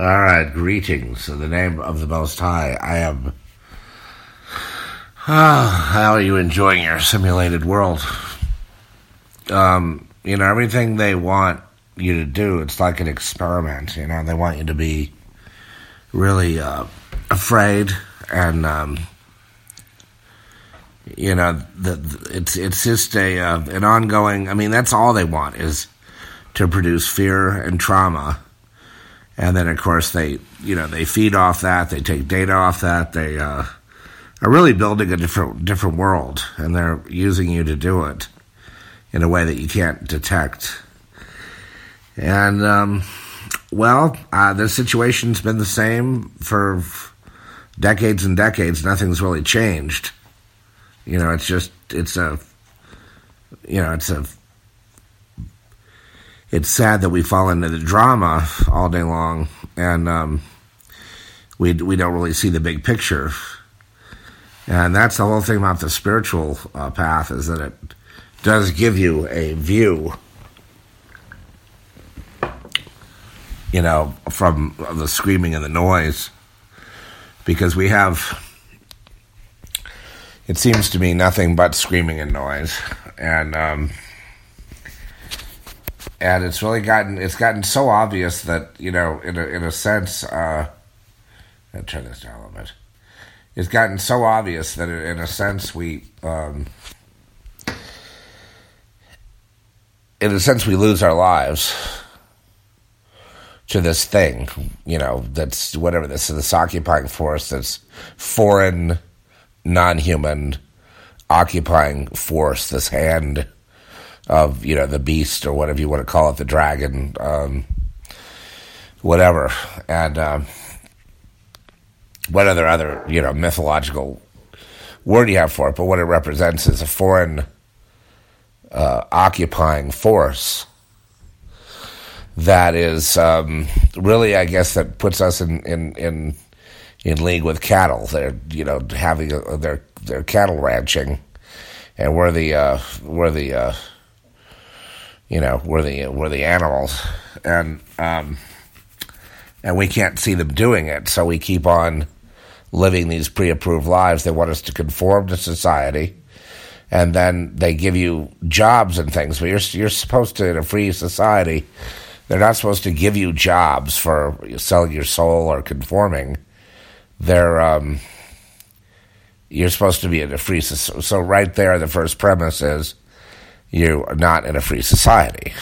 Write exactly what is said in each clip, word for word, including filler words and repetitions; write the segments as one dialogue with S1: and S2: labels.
S1: All right, greetings in the name of the Most High. I am. Oh, how are you enjoying your simulated world? Um, you know, everything they want you to do, it's like an experiment. You know, they want you to be really uh, afraid, and um, you know, the, the, it's it's just a uh, an ongoing. I mean, that's all they want is to produce fear and trauma. And then, of course, they, you know, they feed off that. They take data off that. They uh, are really building a different different world, and they're using you to do it in a way that you can't detect. And um, well, uh, the situation's been the same for decades and decades. Nothing's really changed. You know, it's just it's a, you know, it's a. It's sad that we fall into the drama all day long, and um, we we don't really see the big picture. And that's the whole thing about the spiritual uh, path, is that it does give you a view, you know, from the screaming and the noise, because we have, it seems to me, nothing but screaming and noise, and um, And it's really gotten it's gotten so obvious that, you know, in a in a sense, uh, I'll turn this down a little bit. It's gotten so obvious that in a sense we, um, in a sense we lose our lives to this thing, you know, that's whatever this is, this occupying force, that's foreign, non-human occupying force, this hand of, you know, the beast, or whatever you want to call it, the dragon, um, whatever, and um, what other other you know mythological word you have for it, but what it represents is a foreign uh, occupying force that is um, really, I guess, that puts us in in in, in league with cattle. They're, you know, having a, their their cattle ranching, and we're the uh, we're the uh, You know, we're the we're the animals, and um, and we can't see them doing it, so we keep on living these pre-approved lives. They want us to conform to society, and then they give you jobs and things. But you're you're supposed to, in a free society, they're not supposed to give you jobs for selling your soul or conforming. They're um, you're supposed to be in a free society. So right there, the first premise is, you are not in a free society.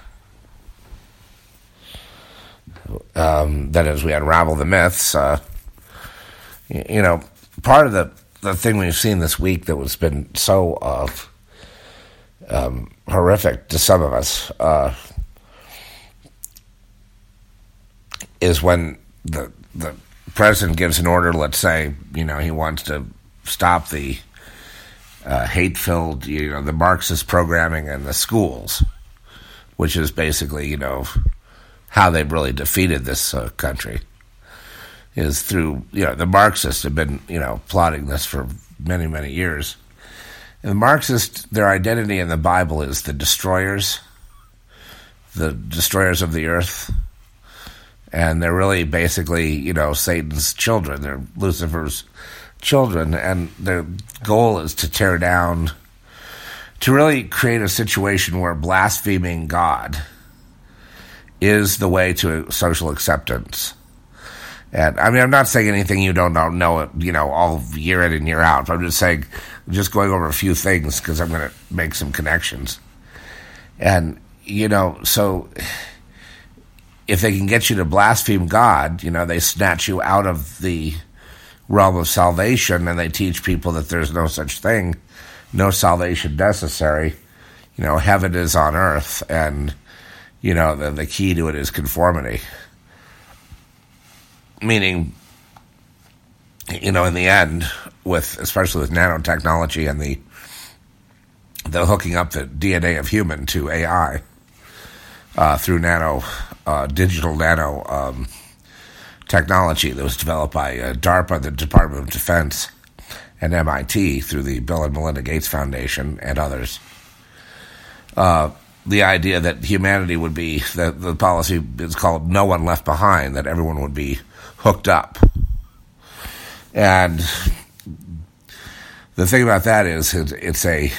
S1: Um, that as we unravel the myths, uh, you, you know, part of the, the thing we've seen this week that has been so uh, um, horrific to some of us uh, is when the the president gives an order. Let's say, you know, he wants to stop the Uh, hate-filled, you know, the Marxist programming in the schools, which is basically, you know, how they've really defeated this uh, country, is through, you know, the Marxists have been, you know, plotting this for many, many years. And the Marxists, their identity in the Bible is the destroyers, the destroyers of the earth, and they're really basically, you know, Satan's children. They're Lucifer's children, and their goal is to tear down, to really create a situation where blaspheming God is the way to social acceptance. And I mean, I'm not saying anything you don't know, know it, you know, all year in and year out, but I'm just saying, just going over a few things because I'm going to make some connections. And, you know, so if they can get you to blaspheme God, you know, they snatch you out of the realm of salvation, and they teach people that there's no such thing, no salvation necessary. You know, heaven is on earth, and, you know, the, the key to it is conformity. Meaning, you know, in the end, with especially with nanotechnology and the the hooking up the D N A of human to A I uh, through nano, uh, digital nano um technology that was developed by uh, DARPA, the Department of Defense, and M I T through the Bill and Melinda Gates Foundation and others. Uh, the idea that humanity would be, the, the policy is called no one left behind, that everyone would be hooked up. And the thing about that is, it's a,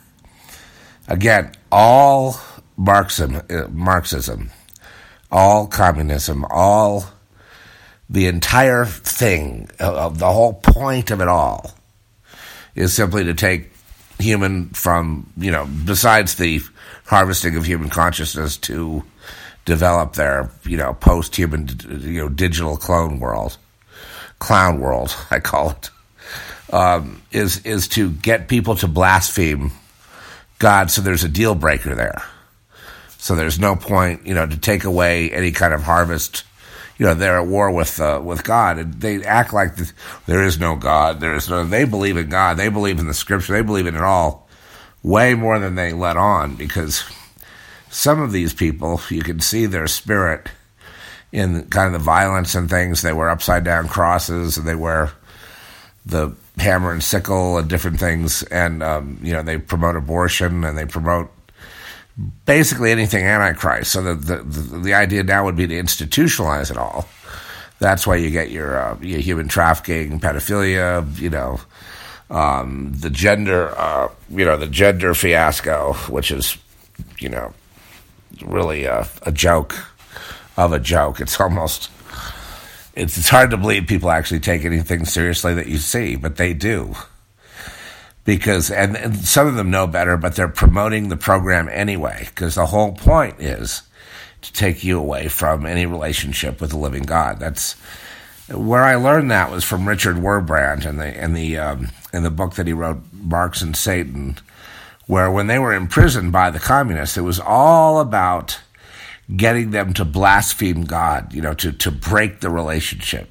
S1: again, all Marxism, Marxism, all communism, all, the entire thing, uh, the whole point of it all is simply to take human from, you know, besides the harvesting of human consciousness to develop their, you know, post-human, you know, digital clone world, clown world, I call it, um, is, is to get people to blaspheme God, so there's a deal breaker there. So there's no point, you know, to take away any kind of harvest. You know, they're at war with uh, with God, and they act like this, there is no God. There is no. They believe in God. They believe in the Scripture. They believe in it all, way more than they let on. Because some of these people, you can see their spirit in kind of the violence and things. They wear upside down crosses, and they wear the hammer and sickle and different things. And um, you know, they promote abortion, and they promote basically anything Antichrist. So the, the the the idea now would be to institutionalize it all. That's why you get your, uh, your human trafficking, pedophilia, you know, um, the gender, uh, you know, the gender fiasco, which is, you know, really a, a joke of a joke. It's almost, it's it's hard to believe people actually take anything seriously that you see, but they do. Because, and, and some of them know better, but they're promoting the program anyway, because the whole point is to take you away from any relationship with the living God. That's where I learned that was from Richard Wurmbrand in the in the um, in the book that he wrote, Marx and Satan, where when they were imprisoned by the communists, it was all about getting them to blaspheme God, you know, to to break the relationship.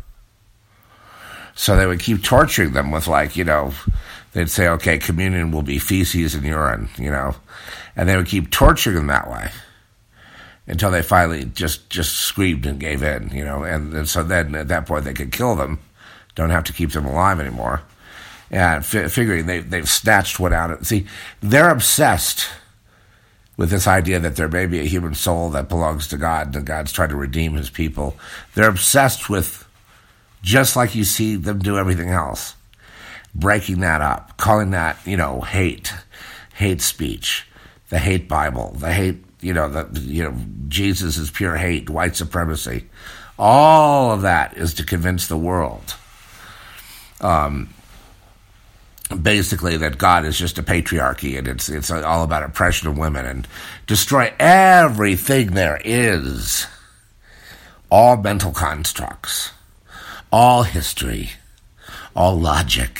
S1: So they would keep torturing them with, like, you know, they'd say, okay, communion will be feces and urine, you know, and they would keep torturing them that way until they finally just, just screamed and gave in, you know, and, and so then at that point they could kill them, don't have to keep them alive anymore. And f- figuring they, they've snatched one out. Of, see, they're obsessed with this idea that there may be a human soul that belongs to God and God's trying to redeem his people. They're obsessed with, just like you see them do everything else, breaking that up, calling that, you know, hate, hate speech, the hate Bible, the hate, you know, the, you know, Jesus is pure hate, white supremacy. All of that is to convince the world, um, basically that God is just a patriarchy and it's it's all about oppression of women and destroy everything there is, all mental constructs, all history, all logic.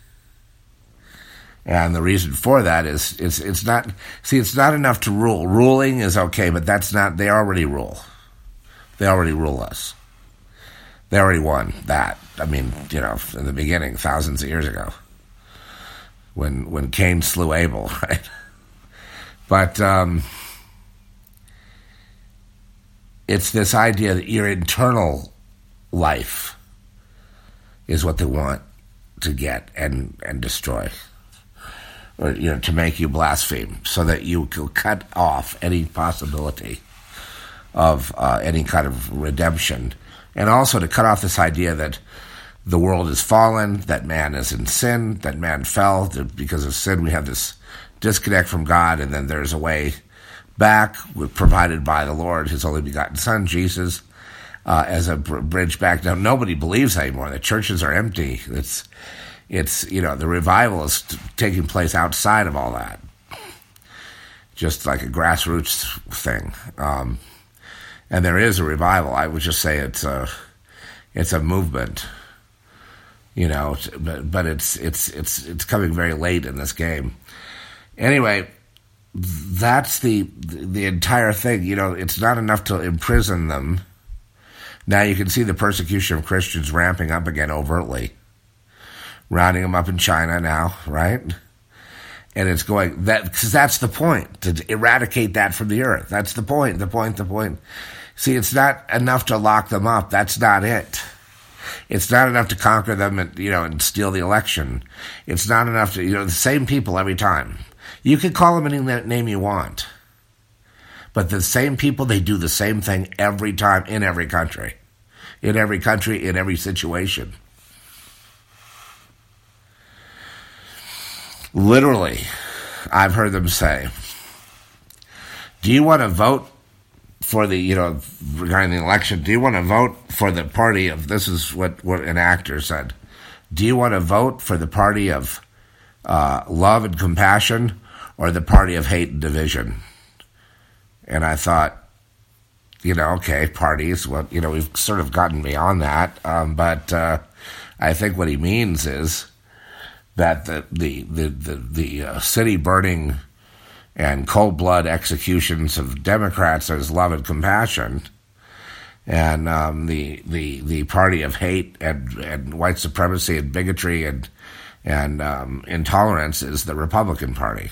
S1: And the reason for that is, is it's not, see, it's not enough to rule. Ruling is okay, but that's not, they already rule. They already rule us. They already won that. I mean, you know, in the beginning, thousands of years ago, when when Cain slew Abel, right? But um, it's this idea that your internal life is what they want to get and, and destroy. Or, you know, to make you blaspheme, so that you can cut off any possibility of uh, any kind of redemption, and also to cut off this idea that the world is fallen, that man is in sin, that man fell, that because of sin we have this disconnect from God, and then there's a way back provided by the Lord, his only begotten Son, Jesus, uh, as a br- bridge back. Now, nobody believes anymore. The churches are empty. It's It's, you know, the revival is t- taking place outside of all that. Just like a grassroots thing. Um, and there is a revival. I would just say it's a, it's a movement, you know, but, but it's, it's, it's, it's coming very late in this game. Anyway, that's the, the entire thing. You know, it's not enough to imprison them. Now you can see the persecution of Christians ramping up again overtly. Rounding them up in China now, right? And it's going, that, because that's the point, to eradicate that from the earth. That's the point, the point, the point. See, it's not enough to lock them up. That's not it. It's not enough to conquer them and, you know, and steal the election. It's not enough to, you know, the same people every time. You can call them any name you want. But the same people, they do the same thing every time in every country. In every country, in every situation. Literally, I've heard them say, do you want to vote for the, you know, regarding the election, do you want to vote for the party of, this is what, what an actor said, do you want to vote for the party of uh, love and compassion or the party of hate and division? And I thought, you know, okay, parties, well, you know, we've sort of gotten beyond that, um, but uh, I think what he means is that the the the the, the uh, city burning and cold blood executions of Democrats is love and compassion, and um, the the the party of hate and, and white supremacy and bigotry and and um, intolerance is the Republican Party.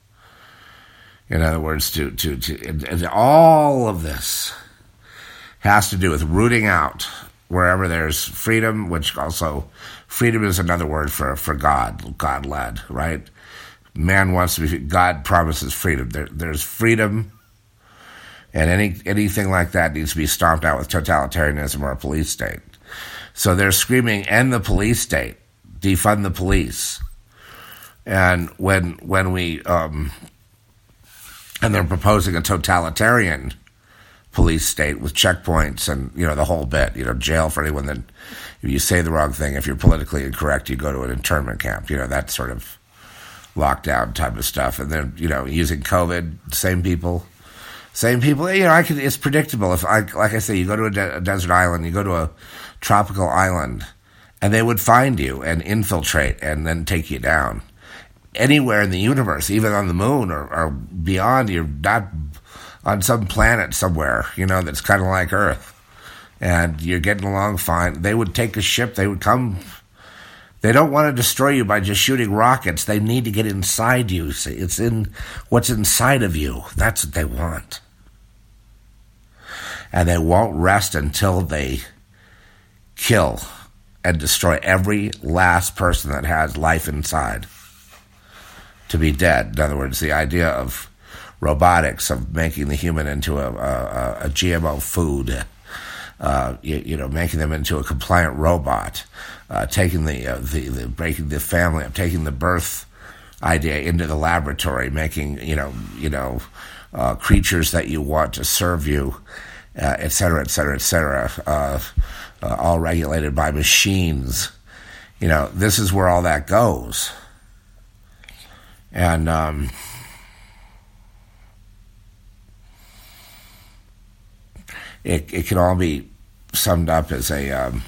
S1: In other words, to to to and, and all of this has to do with rooting out wherever there's freedom, which also freedom is another word for for God, God led, right? Man wants to be. God promises freedom. There, there's freedom, and any anything like that needs to be stomped out with totalitarianism or a police state. So they're screaming, "End the police state, defund the police," and when when we um, and they're proposing a totalitarian police state with checkpoints and, you know, the whole bit, you know, jail for anyone that, if you say the wrong thing, if you're politically incorrect, you go to an internment camp, you know, that sort of lockdown type of stuff. And then, you know, using COVID, same people, same people, you know, I could, it's predictable. If I, like I say, you go to a, de- a desert island, you go to a tropical island, and they would find you and infiltrate and then take you down. Anywhere in the universe, even on the moon or, or beyond, you're not on some planet somewhere, you know, that's kind of like Earth, and you're getting along fine. They would take a ship, they would come. They don't want to destroy you by just shooting rockets. They need to get inside you. See, it's in what's inside of you. That's what they want. And they won't rest until they kill and destroy every last person that has life inside to be dead. In other words, the idea of robotics, of making the human into a, a, a G M O food, uh, you, you know, making them into a compliant robot, uh, taking the, uh, the the breaking the family up, taking the birth idea into the laboratory, making you know you know uh, creatures that you want to serve you, uh, et cetera, et cetera, et cetera, uh, uh, all regulated by machines. You know, this is where all that goes, and. Um, It, it can all be summed up as a, um,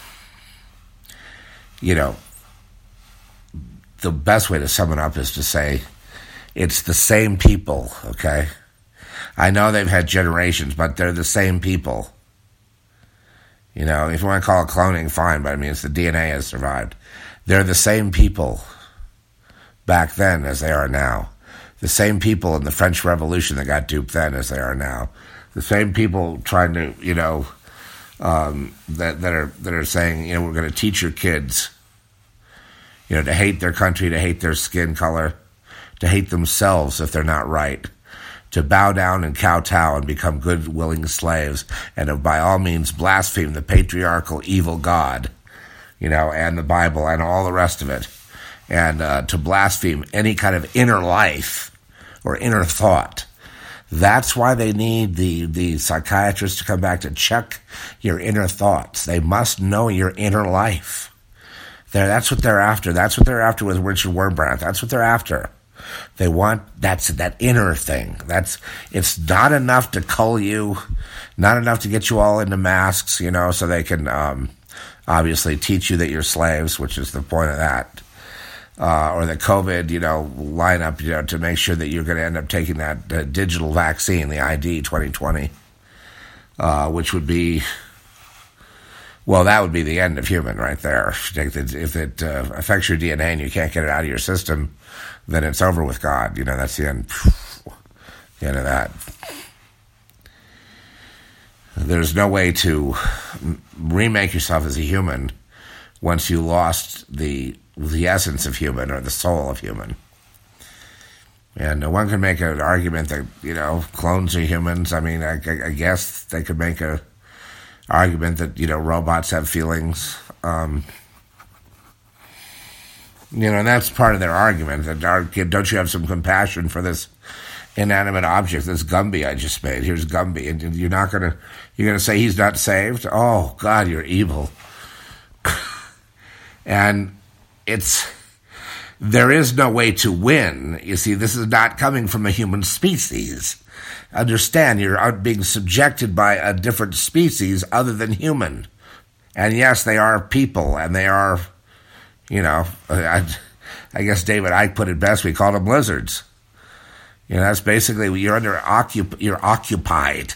S1: you know, the best way to sum it up is to say it's the same people, okay? I know they've had generations, but they're the same people. You know, if you want to call it cloning, fine, but I mean, it's the D N A has survived. They're the same people back then as they are now. The same people in the French Revolution that got duped then as they are now. The same people trying to, you know, um, that that are that are saying, you know, we're going to teach your kids, you know, to hate their country, to hate their skin color, to hate themselves if they're not right, to bow down and kowtow and become good, willing slaves, and to by all means blaspheme the patriarchal evil God, you know, and the Bible and all the rest of it, and uh, to blaspheme any kind of inner life or inner thought. That's why they need the, the psychiatrist to come back to check your inner thoughts. They must know your inner life. They're, that's what they're after. That's what they're after with Richard Wurmbrand. That's what they're after. They want that's that inner thing. That's it's not enough to cull you, not enough to get you all into masks, you know, so they can um, obviously teach you that you're slaves, which is the point of that. Uh, or the COVID, you know, lineup, you know, to make sure that you're going to end up taking that uh, digital vaccine, the I D twenty twenty, uh, which would be, well, that would be the end of human right there. If it, if it uh, affects your D N A and you can't get it out of your system, then it's over with God. You know, that's the end, the end of that. There's no way to remake yourself as a human once you lost the the essence of human or the soul of human. And uh, one can make an argument that, you know, clones are humans. I mean, I, I guess they could make a argument that, you know, robots have feelings. Um, you know, and that's part of their argument. That our kid, don't you have some compassion for this inanimate object, this Gumby I just made? Here's Gumby, and you're not gonna, you're gonna say he's not saved? Oh God, you're evil. And it's, there is no way to win. You see, this is not coming from a human species. Understand, you're being subjected by a different species other than human. And yes, they are people, and they are, you know, I, I guess David Icke put it best. We called them lizards. You know, that's basically, you're under occup- you're occupied.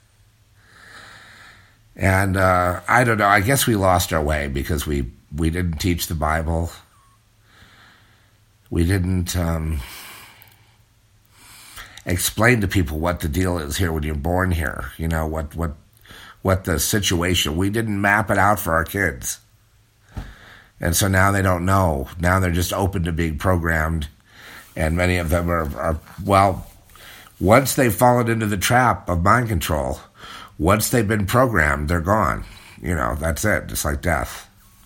S1: And uh, I don't know, I guess we lost our way because we, we didn't teach the Bible. We didn't um, explain to people what the deal is here when you're born here. You know, what, what, what the situation, we didn't map it out for our kids. And so now they don't know. Now they're just open to being programmed. And many of them are, are, well, once they've fallen into the trap of mind control, once they've been programmed, they're gone. You know, that's it, just like death.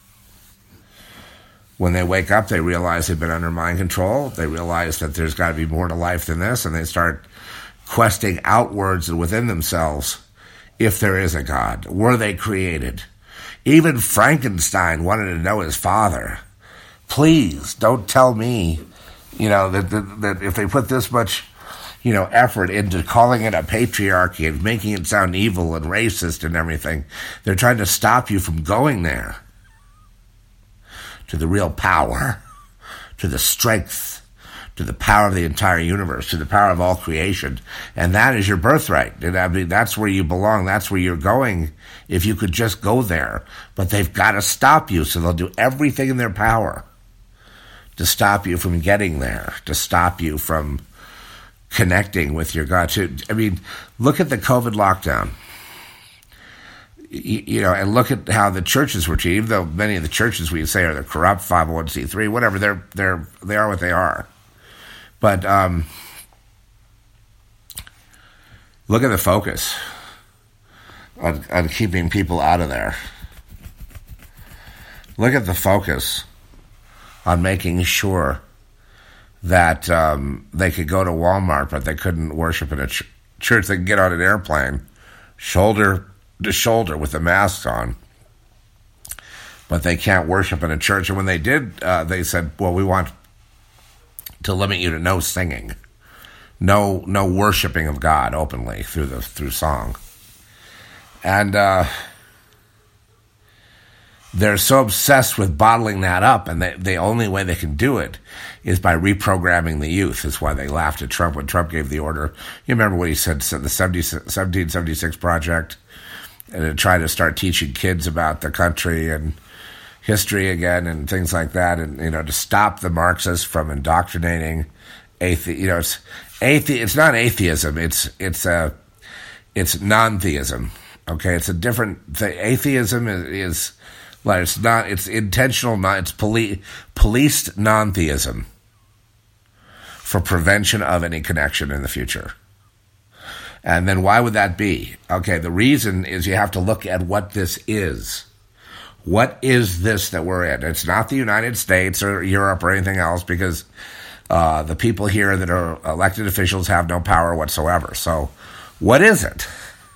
S1: When they wake up, they realize they've been under mind control. They realize that there's got to be more to life than this, and they start questing outwards and within themselves if there is a God. Were they created? Even Frankenstein wanted to know his father. Please, don't tell me, you know, that, that, that if they put this much, you know, effort into calling it a patriarchy and making it sound evil and racist and everything, they're trying to stop you from going there. To the real power, to the strength, to the power of the entire universe, to the power of all creation. And that is your birthright. And I mean, that's where you belong. That's where you're going if you could just go there. But they've got to stop you, so they'll do everything in their power to stop you from getting there, to stop you from connecting with your God. I mean, look at the COVID lockdown. You know, and look at how the churches were treated. Even though many of the churches we say are the corrupt five oh one c three, whatever, they're they're they are what they are. But um, look at the focus on, on keeping people out of there. Look at the focus on making sure that um, they could go to Walmart, but they couldn't worship in a ch- church. They could get on an airplane, shoulder to shoulder with the masks on, but they can't worship in a church. And when they did, uh, they said, well, we want to limit you to no singing, no no worshiping of God openly through the through song. And uh, they're so obsessed with bottling that up, and they, the only way they can do it is by reprogramming the youth. That's why they laughed at Trump when Trump gave the order. You remember what he said, the seventeen seventy-six Project, and to try to start teaching kids about the country and history again and things like that, and, you know, to stop the Marxists from indoctrinating athe- you know, it's athe- it's not atheism, it's it's a it's non-theism. Okay, it's a different thing. Atheism is, is like, it's not, it's intentional, not, it's poli- policed non-theism for prevention of any connection in the future. And then why would that be? Okay, the reason is you have to look at what this is. What is this that we're in? It's not the United States or Europe or anything else, because uh, the people here that are elected officials have no power whatsoever. So what is it?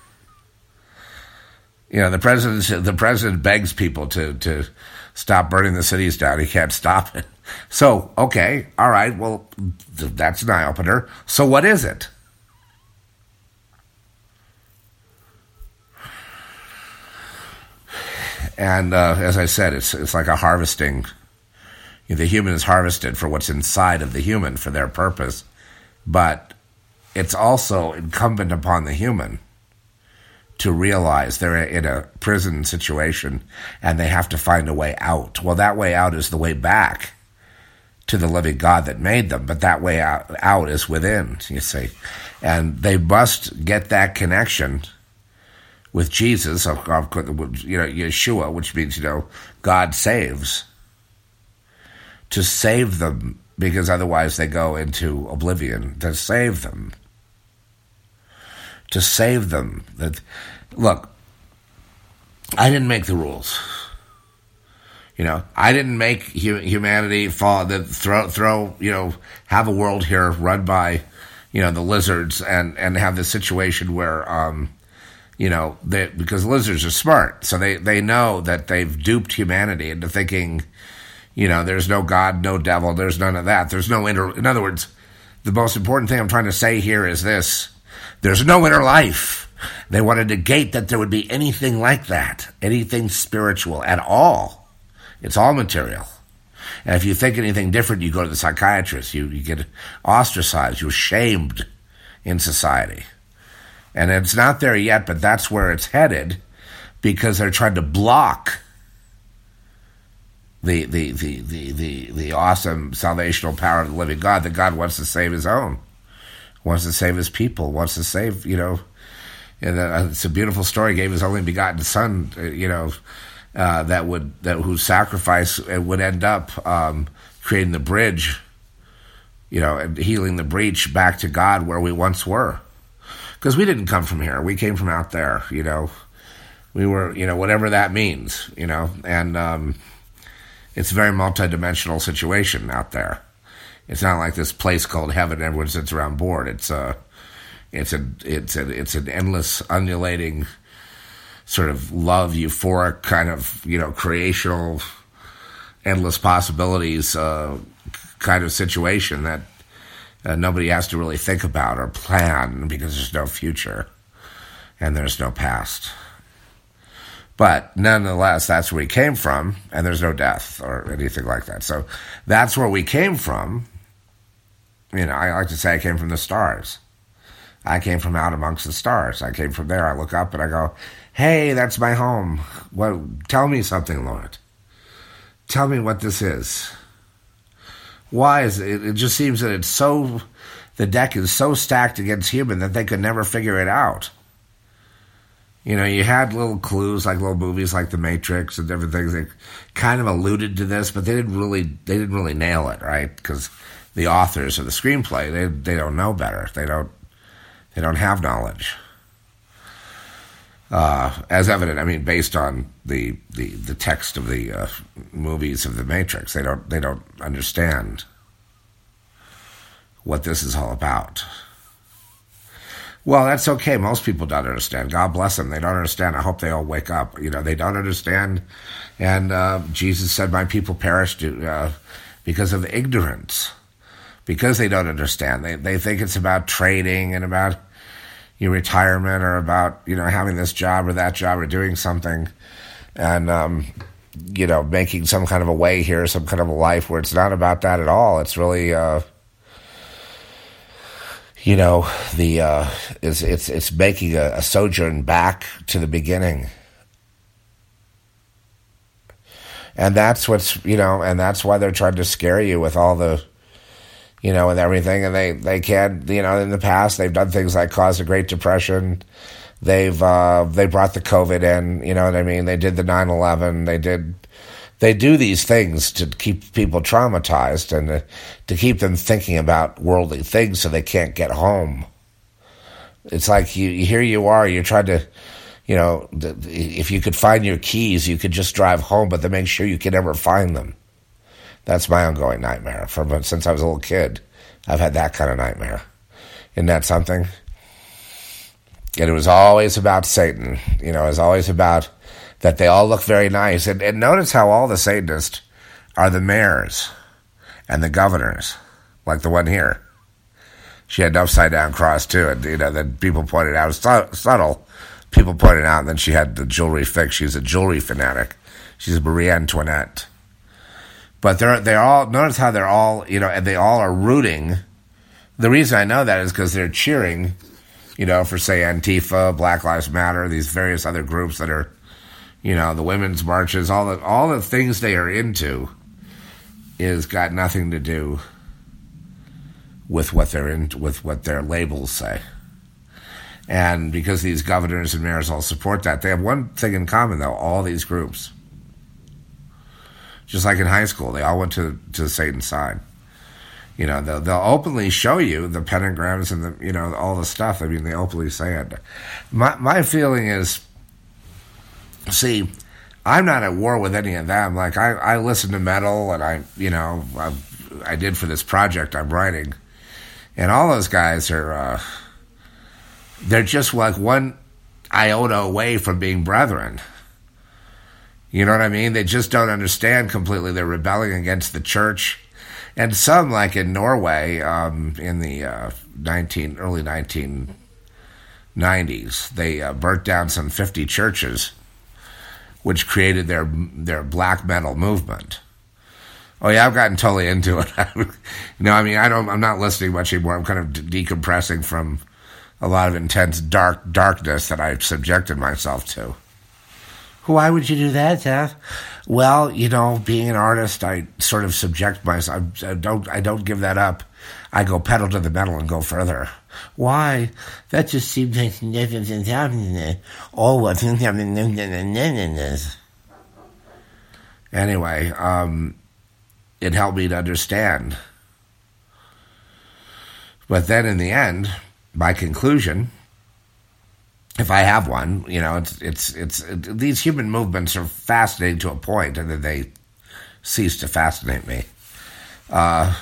S1: You know, the president the president begs people to, to stop burning the cities down. He can't stop it. So, okay, all right, well, that's an eye-opener. So what is it? And uh, as I said, it's it's like a harvesting. You know, the human is harvested for what's inside of the human for their purpose. But it's also incumbent upon the human to realize they're in a prison situation and they have to find a way out. Well, that way out is the way back to the living God that made them, but that way out, out is within, you see. And they must get that connection with Jesus, of, of, you know, Yeshua, which means, you know, God saves, to save them because otherwise they go into oblivion. To save them. To save them. That, look, I didn't make the rules. You know, I didn't make hu- humanity fall, the, throw, throw, you know, have a world here run by, you know, the lizards and, and have this situation where, um, you know, they, because lizards are smart. So they, they know that they've duped humanity into thinking, you know, there's no God, no devil, there's none of that. There's no inner, in other words, the most important thing I'm trying to say here is this: there's no inner life. They want to negate that there would be anything like that, anything spiritual at all. It's all material. And if you think anything different, you go to the psychiatrist. You, you get ostracized. You're shamed in society. And it's not there yet, but that's where it's headed, because they're trying to block the the the the the, the awesome salvational power of the living God, that God wants to save his own, wants to save his people, wants to save, you know, and uh, it's a beautiful story. Gave his only begotten son, uh, you know, uh, that would that whose sacrifice would end up um, creating the bridge, you know, and healing the breach back to God where we once were. Because we didn't come from here. We came from out there, you know. We were, you know, whatever that means, you know. And um, it's a very multidimensional situation out there. It's not like this place called heaven. Everyone sits around bored. It's a, it's a, it's a, it's an endless, undulating, sort of love, euphoric kind of, you know, creational, endless possibilities uh, kind of situation that Uh, nobody has to really think about or plan, because there's no future and there's no past. But nonetheless, that's where we came from, and there's no death or anything like that. So that's where we came from. You know, I like to say I came from the stars. I came from out amongst the stars. I came from there. I look up and I go, hey, that's my home. Well, tell me something, Lord. Tell me what this is. Why is it? It just seems that it's so, the deck is so stacked against human that they could never figure it out. You know, you had little clues, like little movies like The Matrix and different things that kind of alluded to this, but they didn't really, they didn't really nail it, right? Because the authors of the screenplay, they they don't know better. They don't, they don't have knowledge. Uh, as evident, I mean, based on the, the, the text of the uh, movies of The Matrix, they don't they don't understand what this is all about. Well, that's okay. Most people don't understand. God bless them. They don't understand. I hope they all wake up. You know, they don't understand. And uh, Jesus said, "My people perish uh, because of ignorance," because they don't understand. They they think it's about trading and about your retirement, or about, you know, having this job or that job or doing something, and um, you know, making some kind of a way here, some kind of a life, where it's not about that at all. It's really, uh, you know, the uh, it's it's it's making a, a sojourn back to the beginning, and that's what's, you know, and that's why they're trying to scare you with all the, you know, and everything. And they, they can, you know, in the past, they've done things like cause the Great Depression. They've, uh, they brought the COVID in, you know what I mean? They did the nine eleven. They did, they do these things to keep people traumatized and to, to keep them thinking about worldly things so they can't get home. It's like you, here you are, you're trying to, you know, if you could find your keys, you could just drive home, but to make sure you can never find them. That's my ongoing nightmare. From since I was a little kid, I've had that kind of nightmare. Isn't that something? And it was always about Satan. You know, it was always about that they all look very nice. And, and notice how all the Satanists are the mayors and the governors, like the one here. She had an upside-down cross, too. And, you know, then people pointed out, it was subtle. People pointed out, and then she had the jewelry fix. She's a jewelry fanatic. She's a Marie Antoinette. But they're they're all, notice how they're all, you know, and they all are rooting. The reason I know that is because they're cheering, you know, for, say, Antifa, Black Lives Matter, these various other groups that are, you know, the women's marches, all the all the things they are into is got nothing to do with what they're in, with what their labels say. And because these governors and mayors all support that, they have one thing in common, though, all these groups. Just like in high school, they all went to, to Satan's side. You know, they'll, they'll openly show you the pentagrams and the, you know, all the stuff. I mean, they openly say it. My my feeling is, see, I'm not at war with any of them. Like, I, I listen to metal, and I, you know, I, I did for this project I'm writing, and all those guys are, uh, they're just like one iota away from being brethren. You know what I mean? They just don't understand completely. They're rebelling against the church. And some, like in Norway, um, in the uh, nineteen early nineteen nineties, they uh, burnt down some fifty churches, which created their their black metal movement. Oh yeah, I've gotten totally into it. you know, I mean, I don't. I'm not listening much anymore. I'm kind of de- decompressing from a lot of intense dark darkness that I've subjected myself to. Why would you do that, Seth? Well, you know, being an artist, I sort of subject myself. I don't. I don't give that up. I go pedal to the metal and go further. Why? That just seems like nothing's happening. Oh, what's happening? Anyway, um, it helped me to understand. But then, in the end, my conclusion, if I have one, you know, it's it's it's it, these human movements are fascinating to a point, and then they cease to fascinate me. Uh,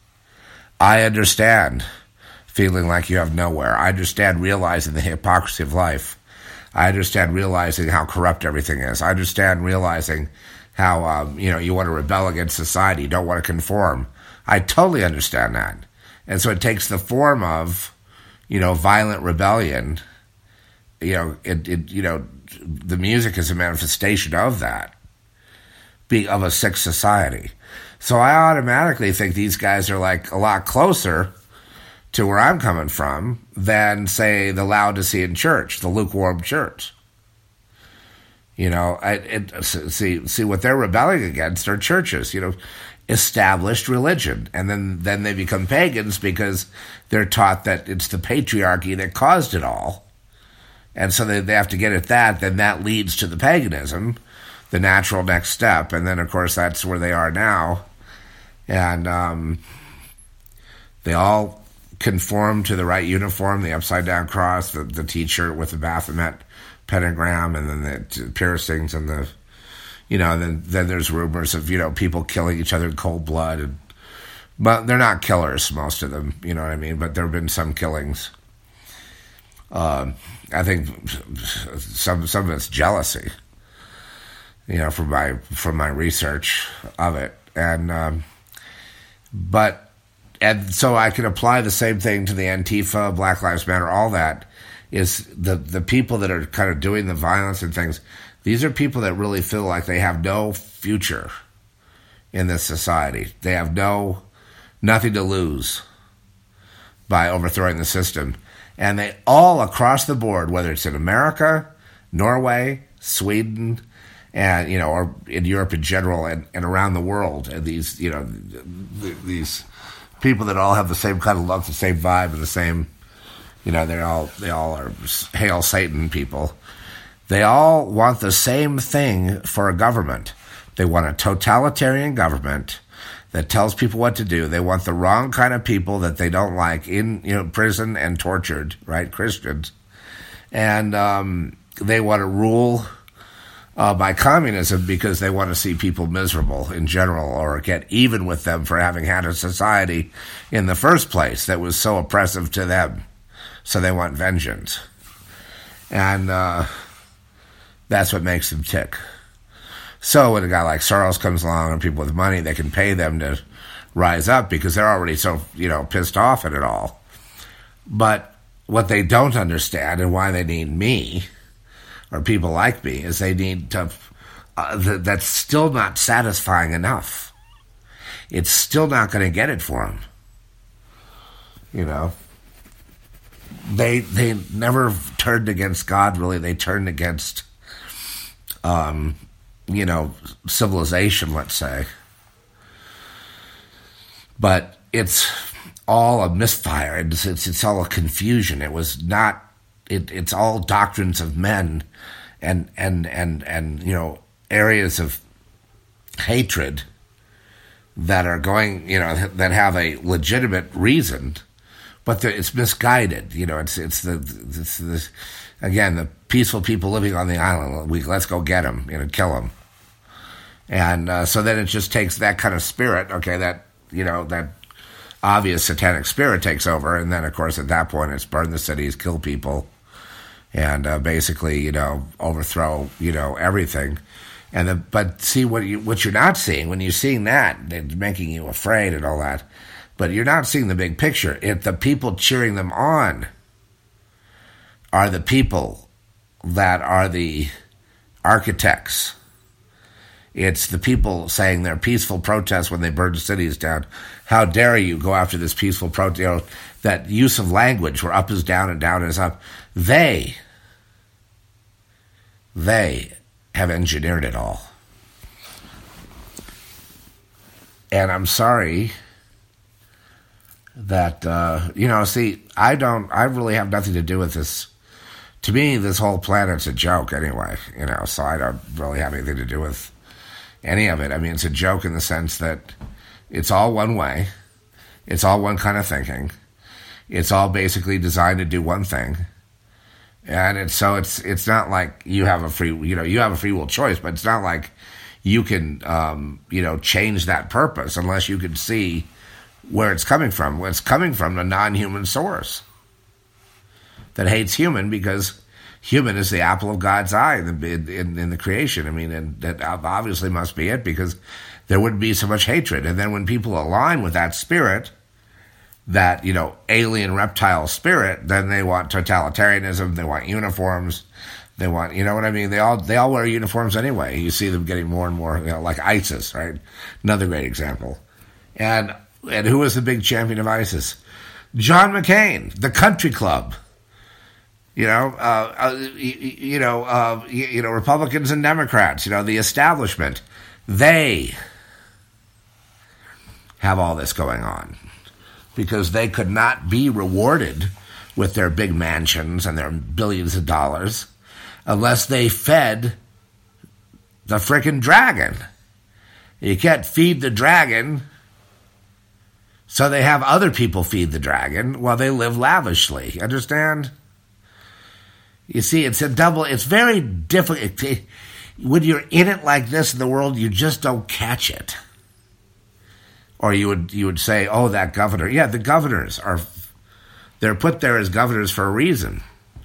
S1: I understand feeling like you have nowhere. I understand realizing the hypocrisy of life. I understand realizing how corrupt everything is. I understand realizing how um, you know you want to rebel against society, you don't want to conform. I totally understand that, and so it takes the form of, you know, violent rebellion. You know, it, it, you know, the music is a manifestation of that, being of a sick society. So I automatically think these guys are like a lot closer to where I'm coming from than, say, the Laodicean church, the lukewarm church. You know, I, it, see, see what they're rebelling against are churches. You know, established religion, and then then they become pagans because they're taught that it's the patriarchy that caused it all. And so they, they have to get at that, then that leads to the paganism, the natural next step. And then, of course, that's where they are now. And um, they all conform to the right uniform, the upside-down cross, the, the T-shirt with the Baphomet pentagram, and then the piercings and the, you know, then, then there's rumors of, you know, people killing each other in cold blood. And, but they're not killers, most of them, you know what I mean? But there have been some killings. Um, I think some some of it's jealousy, you know, from my from my research of it, and um, but and so I can apply the same thing to the Antifa, Black Lives Matter, all that is the the people that are kind of doing the violence and things. These are people that really feel like they have no future in this society. They have no nothing to lose by overthrowing the system. And they all across the board, whether it's in America, Norway, Sweden, and, you know, or in Europe in general, and, and around the world, and these, you know, these people that all have the same kind of look, the same vibe, and the same, you know, they all they all are Hail Satan people. They all want the same thing for a government. They want a totalitarian government that tells people what to do. They want the wrong kind of people that they don't like in, you know, prison and tortured, right, Christians. And um, they want to rule uh, by communism because they want to see people miserable in general, or get even with them for having had a society in the first place that was so oppressive to them. So they want vengeance. And uh, that's what makes them tick. So when a guy like Soros comes along and people with money, they can pay them to rise up because they're already so, you know, pissed off at it all. But what they don't understand, and why they need me, or people like me, is they need to, uh, th- that's still not satisfying enough. It's still not going to get it for them. You know? They, they never turned against God, really. They turned against, um... you know, civilization, let's say. But it's all a misfire. It's, it's, it's all a confusion. It was not, it, it's all doctrines of men and, and, and, and, you know, areas of hatred that are going, you know, that have a legitimate reason, but it's misguided. You know, it's it's the it's this again the peaceful people living on the island. We let's go get them, you know, kill them, and uh, so then it just takes that kind of spirit. Okay, that you know that obvious satanic spirit takes over, and then of course at that point it's burn the cities, kill people, and uh, basically you know overthrow you know everything. And the, but see what you what you're not seeing when you're seeing that, it's making you afraid and all that. But you're not seeing the big picture. If the people cheering them on are the people that are the architects. It's the people saying their peaceful protests when they burn cities down. How dare you go after this peaceful protest? You know, that use of language where up is down and down is up. They, they have engineered it all. And I'm sorry that, uh, you know, see, I don't, I really have nothing to do with this. To me, this whole planet's a joke anyway, you know, so I don't really have anything to do with any of it. I mean, it's a joke in the sense that it's all one way. It's all one kind of thinking. It's all basically designed to do one thing. And it's, so it's it's not like you have a free, you know, you have a free will choice, but it's not like you can, um, you know, change that purpose unless you can see where it's coming from. Well, it's coming from a non-human source that hates human because human is the apple of God's eye in the, in, in the creation. I mean, and that obviously must be it because there wouldn't be so much hatred. And then when people align with that spirit, that, you know, alien reptile spirit, then they want totalitarianism, they want uniforms, they want, you know what I mean? They all they all wear uniforms anyway. You see them getting more and more, you know, like ISIS, right? Another great example. And and who was the big champion of ISIS? John McCain, the country club. You know, uh, uh, you, you know, uh, you, you know, Republicans and Democrats, you know, the establishment, they have all this going on. Because they could not be rewarded with their big mansions and their billions of dollars unless they fed the frickin' dragon. You can't feed the dragon, so they have other people feed the dragon while they live lavishly. Understand? You see, it's a double, it's very difficult. When you're in it like this in the world, you just don't catch it. Or you would you would say, oh, that governor. Yeah, the governors are, they're put there as governors for a reason.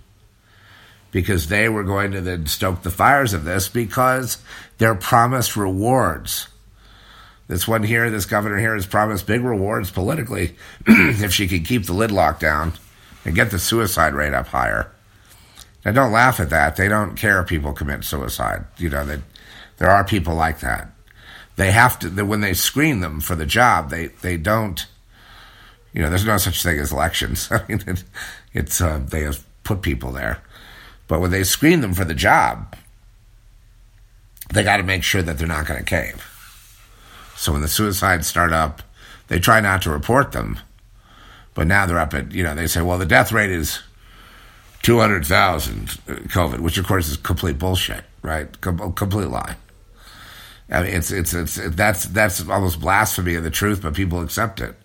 S1: Because they were going to then stoke the fires of this because they're promised rewards. This one here, this governor here is promised big rewards politically if she can keep the lid locked down and get the suicide rate up higher. Now, don't laugh at that. They don't care if people commit suicide. You know, that there are people like that. They have to, when they screen them for the job, they, they don't, you know, there's no such thing as elections. I mean, it, it's, uh, they have put people there. But when they screen them for the job, they got to make sure that they're not going to cave. So when the suicides start up, they try not to report them. But now they're up at, you know, they say, well, the death rate is two hundred thousand COVID, which of course is complete bullshit, right? Com- complete lie. I mean, it's, it's, it's, that's, that's almost blasphemy of the truth, but people accept it.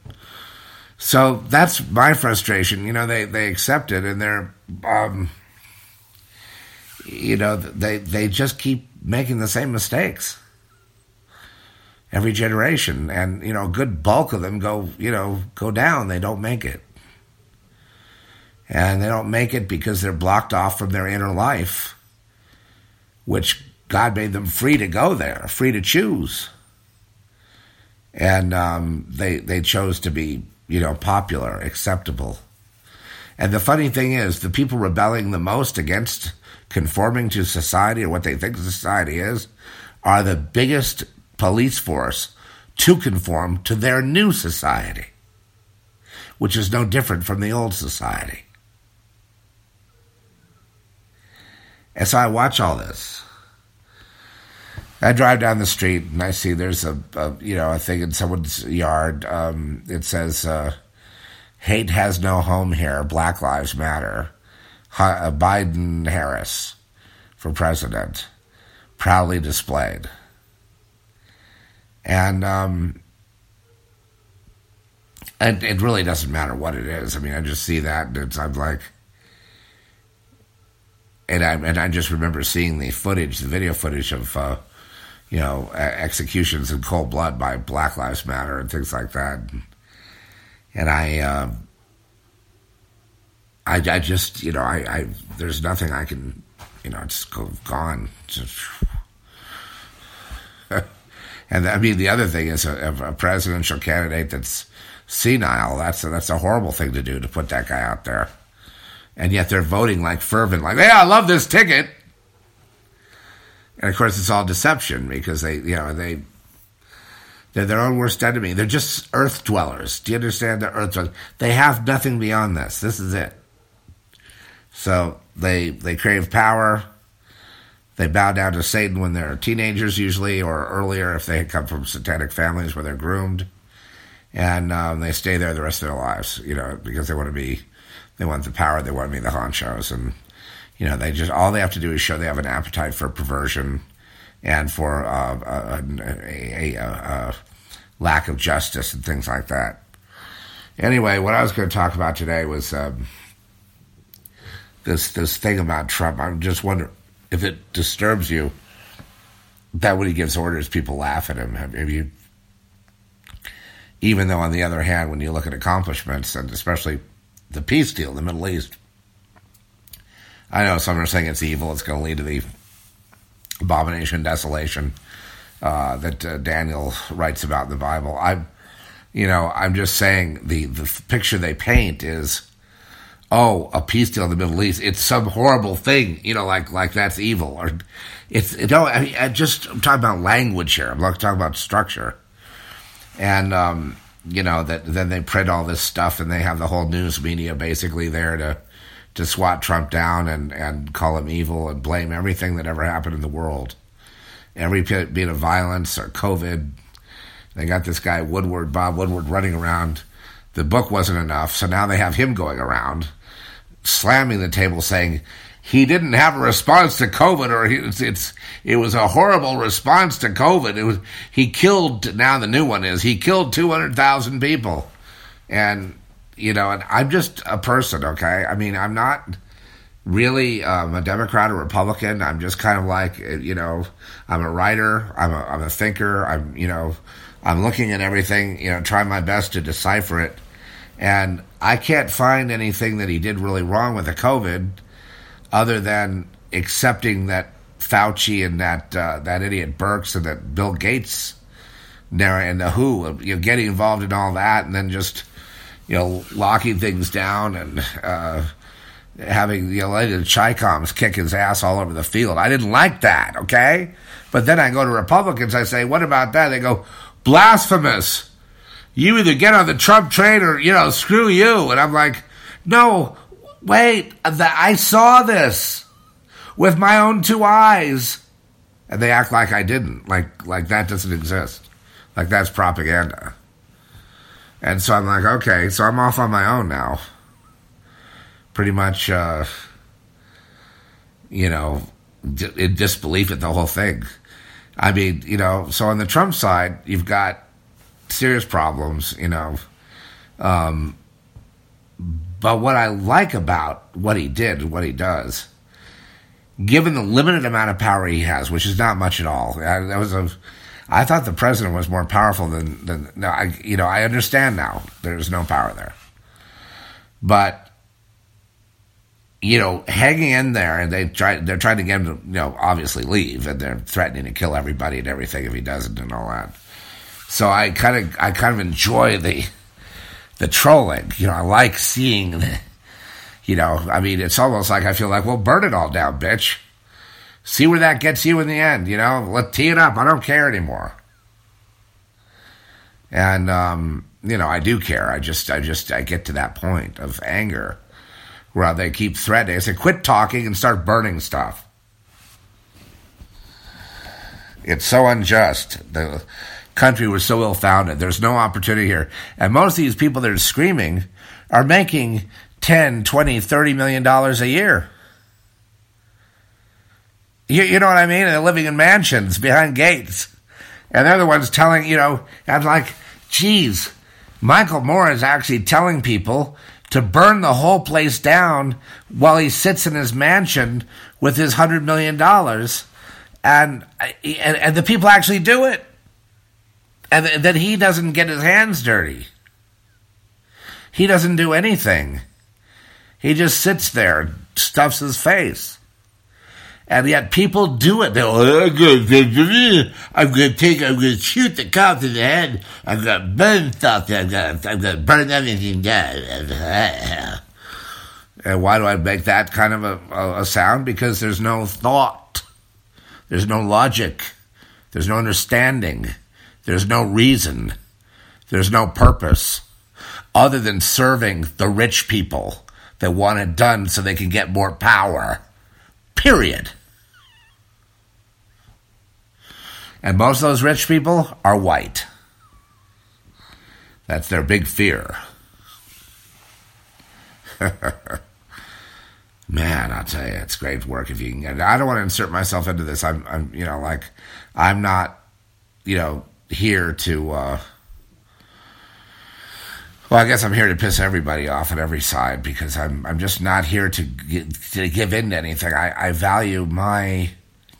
S1: So that's my frustration. You know, they, they accept it and they're, um, you know, they, they just keep making the same mistakes every generation. And, you know, a good bulk of them go, you know, go down. They don't make it. And they don't make it because they're blocked off from their inner life, which God made them free to go there, free to choose. And um, they they chose to be, you know, popular, acceptable. And the funny thing is, the people rebelling the most against conforming to society or what they think society is are the biggest police force to conform to their new society, which is no different from the old society. And so I watch all this. I drive down the street and I see there's a, a you know, a thing in someone's yard. Um, it says, uh, hate has no home here. Black Lives Matter. Uh, Biden Harris for president. Proudly displayed. And, um, And it really doesn't matter what it is. I mean, I just see that, and it's, I'm like, and I and I just remember seeing the footage, the video footage of, uh, you know, executions in cold blood by Black Lives Matter and things like that. And I, uh, I, I just, you know, I, I, there's nothing I can, you know, it's gone. Just, and I mean, the other thing is a, a presidential candidate that's senile. That's a, that's a horrible thing to do, to put that guy out there. And yet they're voting like fervent, like, yeah, I love this ticket. And of course, it's all deception, because they, you know, they, they're their own worst enemy. They're just earth dwellers. Do you understand? The earth dwellers. They have nothing beyond this. This is it. So they they crave power. They bow down to Satan when they're teenagers, usually, or earlier if they come from satanic families where they're groomed. And um, they stay there the rest of their lives, you know, because they want to be, they want the power, they want to be the honchos. And, you know, they just, all they have to do is show they have an appetite for perversion and for uh, a, a, a, a lack of justice and things like that. Anyway, what I was going to talk about today was um, this this thing about Trump. I just wonder if it disturbs you that when he gives orders, people laugh at him. Have, have you? Even though, on the other hand, when you look at accomplishments, and especially the peace deal in the Middle East, I know some are saying it's evil. It's going to lead to the abomination, desolation uh, that uh, Daniel writes about in the Bible. I, you know, I'm just saying the the picture they paint is, oh, a peace deal in the Middle East. It's some horrible thing, you know, like like that's evil, or it's you know. I mean, I just I'm talking about language here. I'm not talking about structure, and um, you know that then they print all this stuff, and they have the whole news media basically there to. to swat Trump down and, and call him evil and blame everything that ever happened in the world. Every bit of violence or COVID. They got this guy Woodward, Bob Woodward, running around. The book wasn't enough, so now they have him going around, slamming the table, saying he didn't have a response to COVID, or he, it's, it's it was a horrible response to COVID. It was he killed. Now the new one is he killed two hundred thousand people, and. You know, and I'm just a person, okay? I mean, I'm not really um, a Democrat or Republican. I'm just kind of like, you know, I'm a writer. I'm a, I'm a thinker. I'm, you know, I'm looking at everything, you know, trying my best to decipher it. And I can't find anything that he did really wrong with the COVID other than accepting that Fauci and that uh, that idiot Birx and that Bill Gates and the W H O, you know, getting involved in all that, and then just... you know, locking things down and uh, having, you know, letting the Chi-Coms kick his ass all over the field. I didn't like that, okay? But then I go to Republicans, I say, what about that? They go, blasphemous. You either get on the Trump train or, you know, screw you. And I'm like, no, wait, I saw this with my own two eyes. And they act like I didn't, like like that doesn't exist. Like that's propaganda. And so I'm like, okay, so I'm off on my own now. Pretty much, uh, you know, d- in disbelief at the whole thing. I mean, you know, so on the Trump side, you've got serious problems, you know. Um, but what I like about what he did and what he does, given the limited amount of power he has, which is not much at all, I, that was a... I thought the president was more powerful than, than no, I, you know, I understand now. There's no power there. But, you know, hanging in there, and they try, they're trying to get him to, you know, obviously leave, and they're threatening to kill everybody and everything if he doesn't and all that. So I kind of, I kind of enjoy the, the trolling. You know, I like seeing the, you know, I mean, it's almost like I feel like, well, burn it all down, bitch. See where that gets you in the end, you know? Let's tee it up. I don't care anymore. And, um, you know, I do care. I just, I just, I get to that point of anger where they keep threatening. I say, quit talking and start burning stuff. It's so unjust. The country was so ill-founded. There's no opportunity here. And most of these people that are screaming are making ten, twenty, thirty million dollars a year. You, you know what I mean? They're living in mansions behind gates. And they're the ones telling, you know, I'm like, geez, Michael Moore is actually telling people to burn the whole place down while he sits in his mansion with his one hundred million dollars, and, and, and the people actually do it. And that he doesn't get his hands dirty. He doesn't do anything. He just sits there and stuffs his face. And yet people do it. They're like, I'm going to take, I'm going to shoot the cops in the head. I'm going to burn stuff. I'm going to, I'm going to burn everything down. And why do I make that kind of a, a sound? Because there's no thought. There's no logic. There's no understanding. There's no reason. There's no purpose other than serving the rich people that want it done so they can get more power. Period. And most of those rich people are white. That's their big fear. Man, I'll tell you, it's great work if you can get it. I don't want to insert myself into this. I'm, I'm you know, like, I'm not, you know, here to, uh, well, I guess I'm here to piss everybody off on every side because I'm I'm just not here to, get, to give in to anything. I, I value my,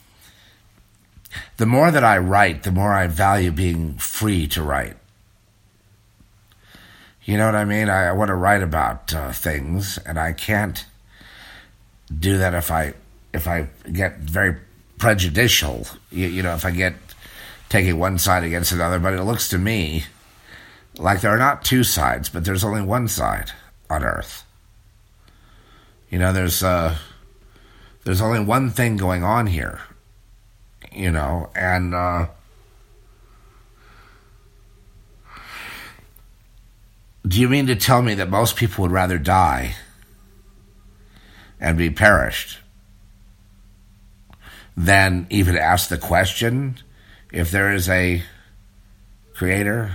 S1: the more that I write, the more I value being free to write. You know what I mean? I, I want to write about uh, things, and I can't do that if I if I get very prejudicial. You, you know, if I get taking one side against another, but it looks to me like there are not two sides, but there's only one side on Earth. You know, there's uh, there's only one thing going on here, you know, and uh, do you mean to tell me that most people would rather die and be perished than even ask the question if there is a creator?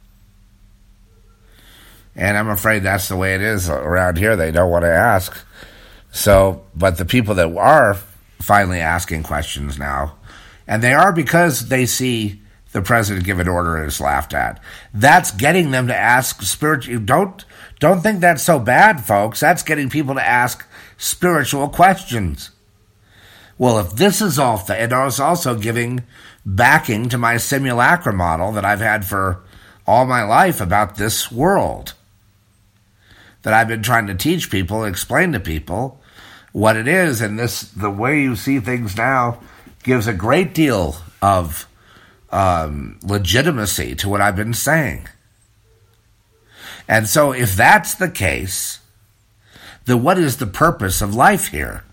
S1: And I'm afraid that's the way it is around here. They don't want to ask. So, but the people that are finally asking questions now, and they are because they see the president give an order and it's laughed at. That's getting them to ask spiritual. Don't don't think that's so bad, folks. That's getting people to ask spiritual questions. Well, if this is all, th- and I was also giving backing to my simulacra model that I've had for all my life about this world, that I've been trying to teach people, explain to people what it is, and this, the way you see things now, gives a great deal of um, legitimacy to what I've been saying. And so if that's the case, then what is the purpose of life here?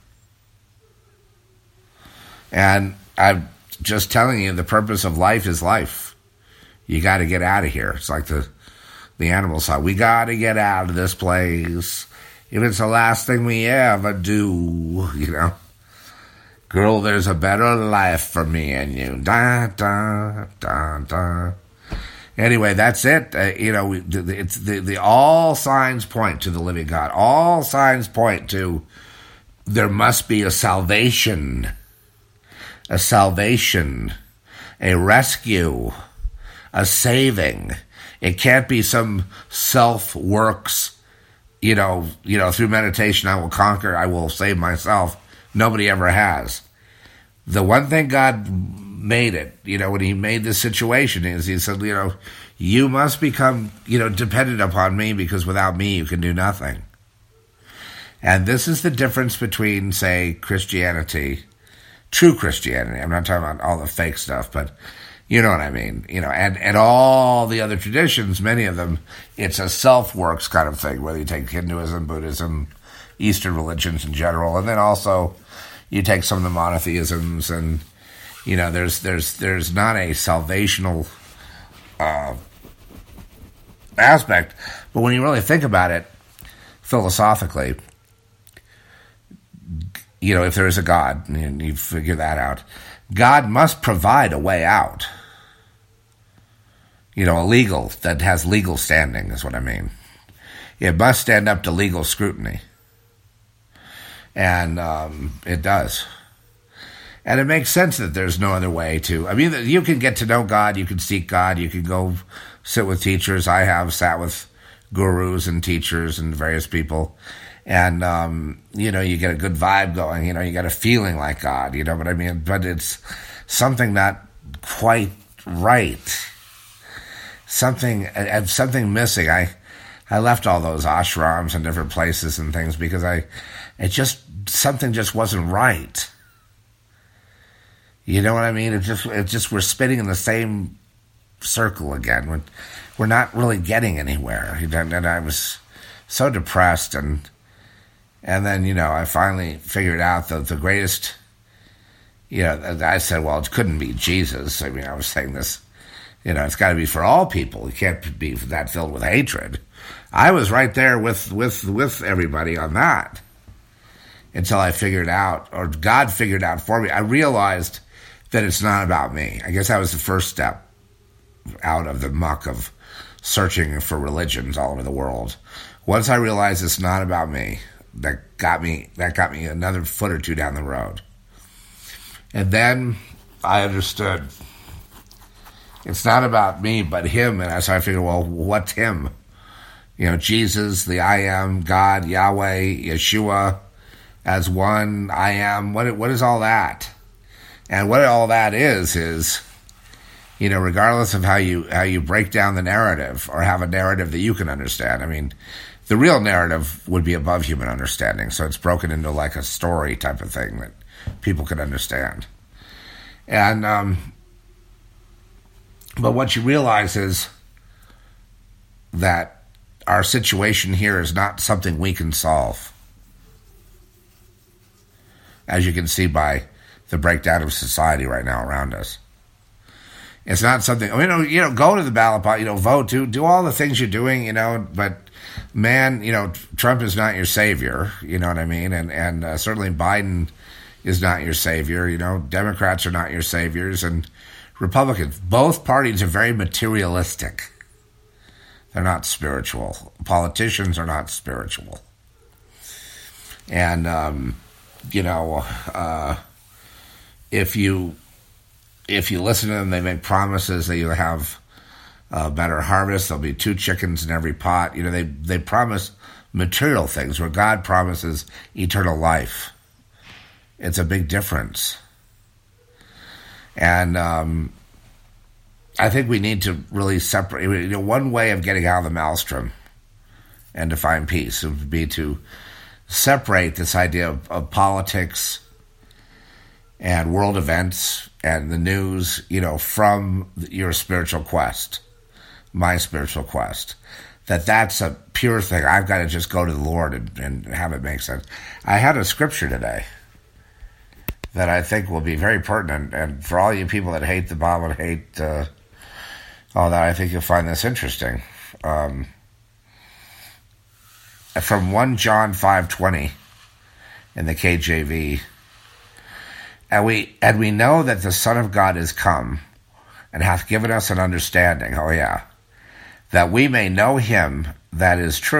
S1: And I'm just telling you, the purpose of life is life. You got to get out of here. It's like the the animal side. We got to get out of this place. If it's the last thing we ever do, you know. Girl, there's a better life for me and you. Da, da, da, da. Anyway, that's it. Uh, you know, we, it's the, the all signs point to the living God. All signs point to there must be a salvation, a salvation, a rescue, a saving. It can't be some self-works, you know, you know, through meditation I will conquer, I will save myself. Nobody ever has. The one thing God made it, you know, when he made this situation is he said, you know, you must become, you know, dependent upon me because without me you can do nothing. And this is the difference between, say, Christianity, true Christianity. I'm not talking about all the fake stuff, but you know what I mean, you know, and, and all the other traditions, many of them, it's a self-works kind of thing, whether you take Hinduism, Buddhism, Eastern religions in general, and then also you take some of the monotheisms, and, you know, there's there's there's not a salvational uh, aspect, but when you really think about it, philosophically, you know, if there is a God, and you figure that out, God must provide a way out. You know, a legal, that has legal standing is what I mean. It must stand up to legal scrutiny. And um, it does. And it makes sense that there's no other way to, I mean, you can get to know God, you can seek God, you can go sit with teachers. I have sat with gurus and teachers and various people. And, um, you know, you get a good vibe going. You know, you get a feeling like God, you know what I mean? But it's something not quite right. Something, uh, something missing. I, I left all those ashrams and different places and things because I, it just, something just wasn't right. You know what I mean? It just, it just, we're spinning in the same circle again. We're, we're not really getting anywhere. And I was so depressed, and, and then, you know, I finally figured out that the greatest, you know, I said, well, it couldn't be Jesus. I mean, I was saying this, you know, it's got to be for all people. It can't be that filled with hatred. I was right there with, with, with everybody on that until I figured out, or God figured out for me. I realized that it's not about me. I guess that was the first step out of the muck of searching for religions all over the world. Once I realized it's not about me, that got me, that got me another foot or two down the road. And then I understood it's not about me, but him. And so I figured, well, what's him? You know, Jesus, the I am, God, Yahweh, Yeshua, as one, I am. What what is all that? And what all that is is, you know, regardless of how you how you break down the narrative or have a narrative that you can understand. I mean, the real narrative would be above human understanding, so it's broken into like a story type of thing that people can understand. And um, but what you realize is that our situation here is not something we can solve, as you can see by the breakdown of society right now around us. It's not something, I mean, you know, you know, go to the ballot box, you know, vote, do, do all the things you're doing, you know, but man, you know, Trump is not your savior, you know what I mean? And, and uh, certainly Biden is not your savior, you know, Democrats are not your saviors, and Republicans, both parties are very materialistic. They're not spiritual. Politicians are not spiritual. And, um, you know, uh, if you if you listen to them, they make promises that you'll have a better harvest. There'll be two chickens in every pot. You know, they, they promise material things where God promises eternal life. It's a big difference. And um, I think we need to really separate. You know, one way of getting out of the maelstrom and to find peace would be to separate this idea of, of politics and world events and the news, you know, from your spiritual quest, my spiritual quest. That that's a pure thing. I've got to just go to the Lord and, and have it make sense. I had a scripture today that I think will be very pertinent, and for all you people that hate the Bible and hate uh, all that, I think you'll find this interesting. Um, from First John five twenty in the K J V, and we and we know that the Son of God is come and hath given us an understanding, oh yeah, that we may know him that is true.